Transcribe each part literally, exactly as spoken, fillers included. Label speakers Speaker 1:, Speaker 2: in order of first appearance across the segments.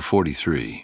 Speaker 1: forty-three.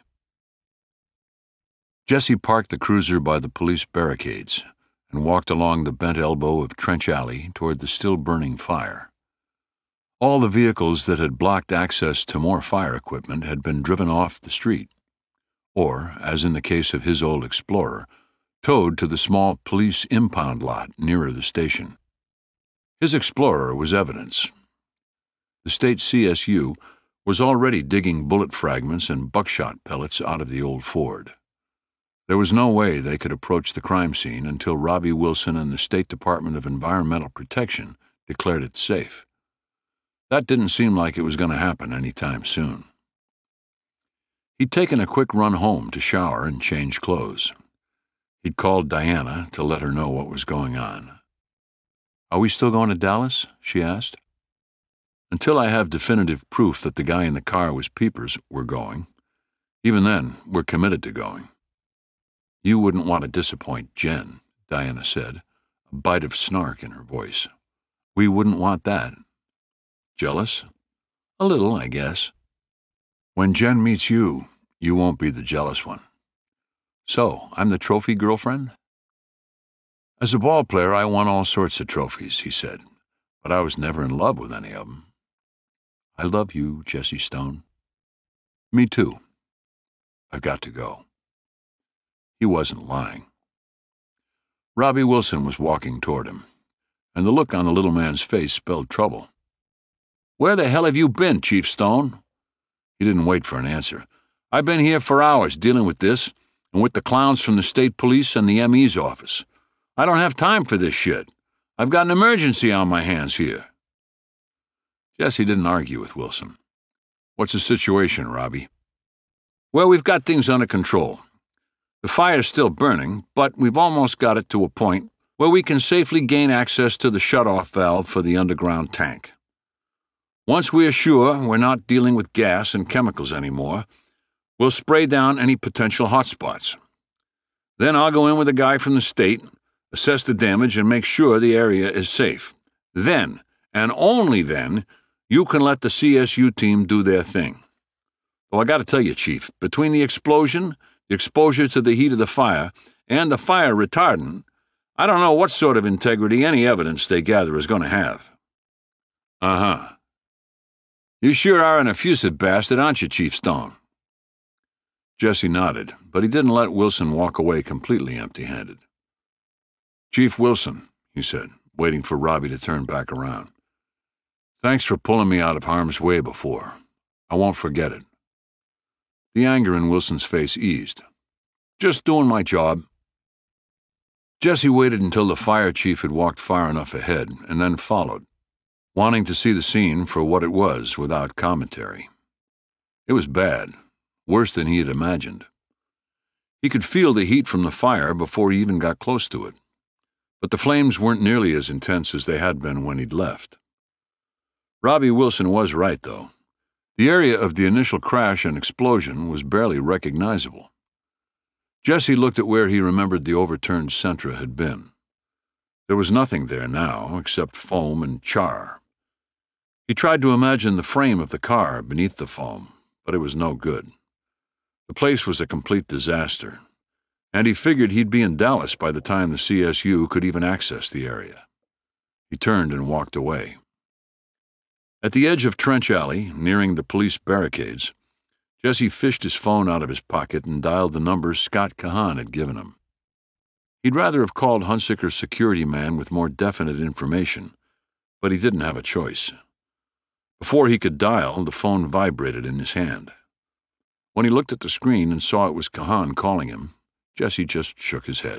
Speaker 1: Jesse parked the cruiser by the police barricades and walked along the bent elbow of Trench Alley toward the still-burning fire. All the vehicles that had blocked access to more fire equipment had been driven off the street, or, as in the case of his old Explorer, towed to the small police impound lot nearer the station. His Explorer was evidence. The state C S U was already digging bullet fragments and buckshot pellets out of the old Ford. There was no way they could approach the crime scene until Robbie Wilson and the State Department of Environmental Protection declared it safe. That didn't seem like it was going to happen any time soon. He'd taken a quick run home to shower and change clothes. He'd called Diana to let her know what was going on. "Are we still going to Dallas?" she asked. "Until I have definitive proof that the guy in the car was Peepers, we're going. Even then, we're committed to going." "You wouldn't want to disappoint Jen," Diana said, a bite of snark in her voice. "We wouldn't want that." "Jealous?" "A little, I guess." "When Jen meets you, you won't be the jealous one." "So, I'm the trophy girlfriend?" "As a ball player, I won all sorts of trophies," he said, "but I was never in love with any of them." "I love you, Jesse Stone." "Me too. I've got to go." He wasn't lying. Robbie Wilson was walking toward him, and the look on the little man's face spelled trouble. "Where the hell have you been, Chief Stone?" He didn't wait for an answer. "I've been here for hours dealing with this, and with the clowns from the state police and the M E's office. I don't have time for this shit. I've got an emergency on my hands here." Jesse didn't argue with Wilson. "What's the situation, Robbie?" "Well, we've got things under control. The fire's still burning, but we've almost got it to a point where we can safely gain access to the shut-off valve for the underground tank. Once we are sure we're not dealing with gas and chemicals anymore, we'll spray down any potential hotspots. Then I'll go in with a guy from the state, assess the damage, and make sure the area is safe. Then, and only then, you can let the C S U team do their thing. Though I gotta tell you, Chief, between the explosion, the exposure to the heat of the fire, and the fire retardant, I don't know what sort of integrity any evidence they gather is going to have." "Uh-huh. You sure are an effusive bastard, aren't you, Chief Stone?" Jesse nodded, but he didn't let Wilson walk away completely empty-handed. "Chief Wilson," he said, waiting for Robbie to turn back around. "Thanks for pulling me out of harm's way before. I won't forget it." The anger in Wilson's face eased. "Just doing my job." Jesse waited until the fire chief had walked far enough ahead and then followed, wanting to see the scene for what it was without commentary. It was bad, worse than he had imagined. He could feel the heat from the fire before he even got close to it, but the flames weren't nearly as intense as they had been when he'd left. Robbie Wilson was right, though. The area of the initial crash and explosion was barely recognizable. Jesse looked at where he remembered the overturned Sentra had been. There was nothing there now except foam and char. He tried to imagine the frame of the car beneath the foam, but it was no good. The place was a complete disaster, and he figured he'd be in Dallas by the time the C S U could even access the area. He turned and walked away. At the edge of Trench Alley, nearing the police barricades, Jesse fished his phone out of his pocket and dialed the number Scott Kahan had given him. He'd rather have called Hunsicker's security man with more definite information, but he didn't have a choice. Before he could dial, the phone vibrated in his hand. When he looked at the screen and saw it was Kahan calling him, Jesse just shook his head.